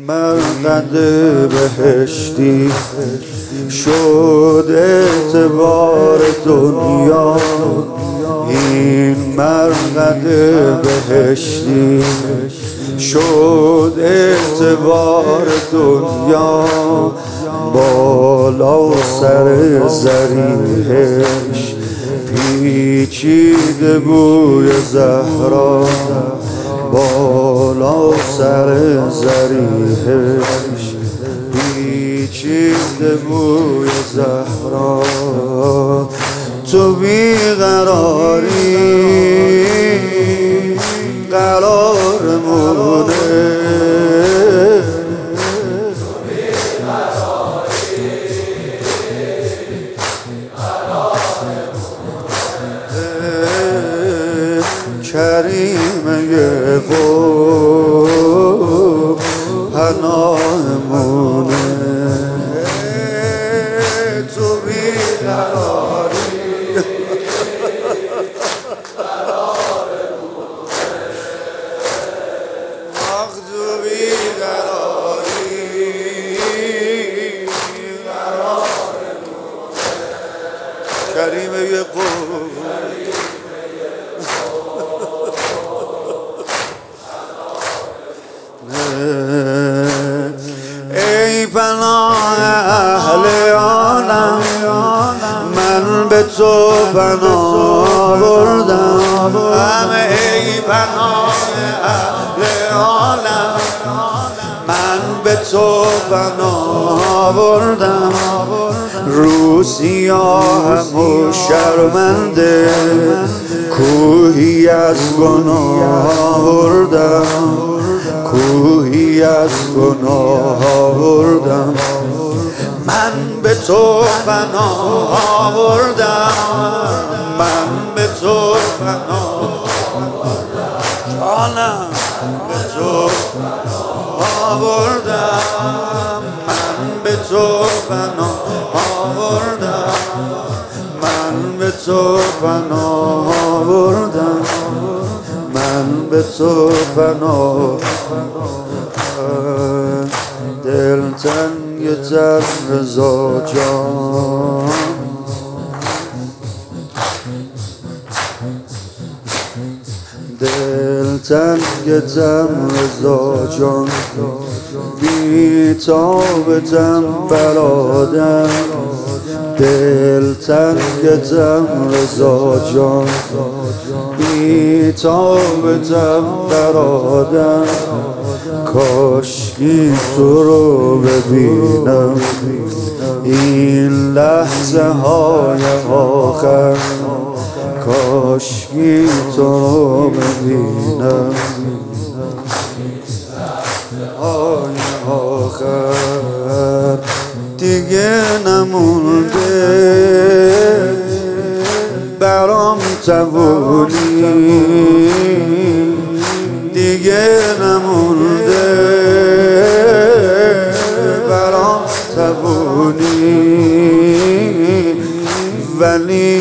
مرقد بهشتی شد اعتبار دنیا. این مرقد بهشتی شد اعتبار دنیا. بالا سر زریحش پیچیده بوی زهرا. بالا سر زریحش پیچیده بوی زهرا. تو بیقراری قرارمونه، کریمه قوم پناهمونه. تو بیقراری آخ تو بیقراری کریمه قوم. ای پناه اهل عالم من به تو پناه بردم. ای پناه اهل عالم من به تو پناه بردم. رو سیاهم و شرمنده کوهی از گناه بردم. کوهی از گناه آوردم. من به تو پناه آوردم. من به تو پناه جانم به تو آوردم. من به تو پناه آوردم. من به تو پناه آوردم. من به تو پناه. دلتنگتم رضا جان، دلتنگتم رضا جان. بی‌تابتم برادر، دلتنگتم رضا جان. بی‌تابتم برادر، کاشکی تو رو ببینم این لحظه های آخر. کاشکی تو رو ببینم های آخر. دیگه نمونده برام توونی، دیگه نمونده برام توونی. ولی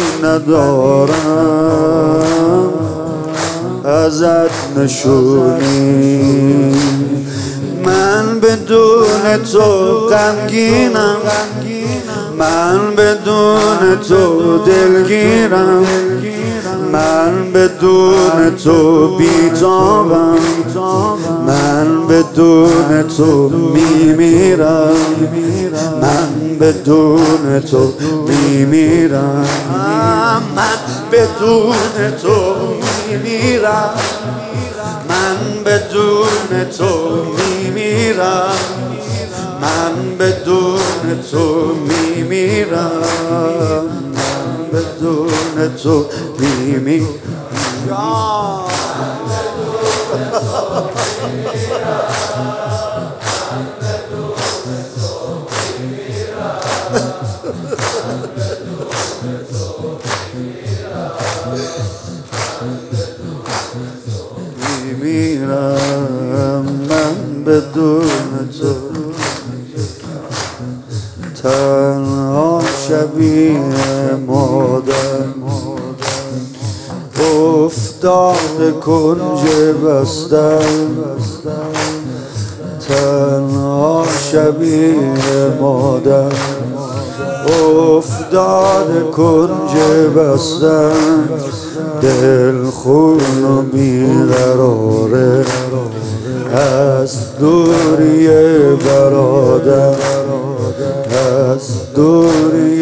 ندارم ازت نشونی. من بدون تو غمگینم، من بدون تو دلگیرم. من بدون تو بی‌تابم، من بدون تو میمیرم. من بدون تو میمیرم. من بدون تو میمیرم. من بدون تو میمیرم. من بدون تو میمیرم. من بدون تو میمیرم. میمیرم من بدون تو. تنها شبیه مادر افتاده کنج بستر. تنها شبیه مادر افتاد کنج بستن دل خون و بیقراره از دوری برادر از دوری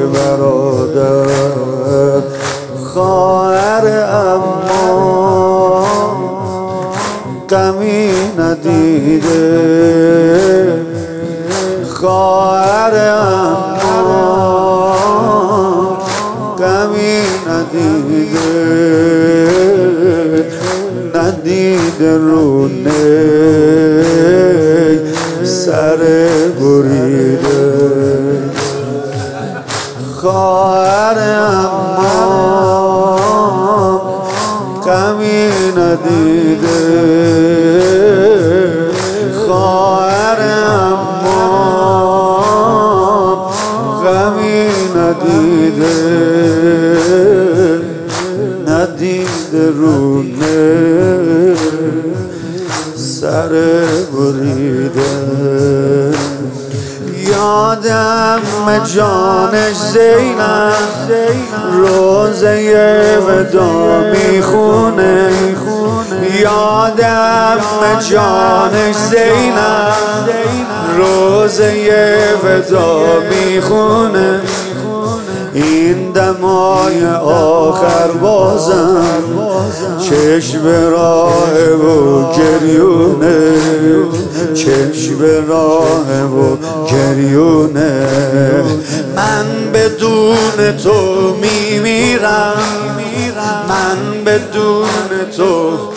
برادر خواهر اما غمی ندیده خواهر اما غمی ندیده ندیده رونه سر بریده خواهر اما غمی ندیده خواهر اما غمی ندیده ندیده رونه سر بریده یادم جانش زینب روزه ودا میخونه یادم جانش زینب روزه ودا میخونه این دمای آخر بازم چشم راه و گریونه چشم راه و گریونه من بدون تو میمیرم من بدون تو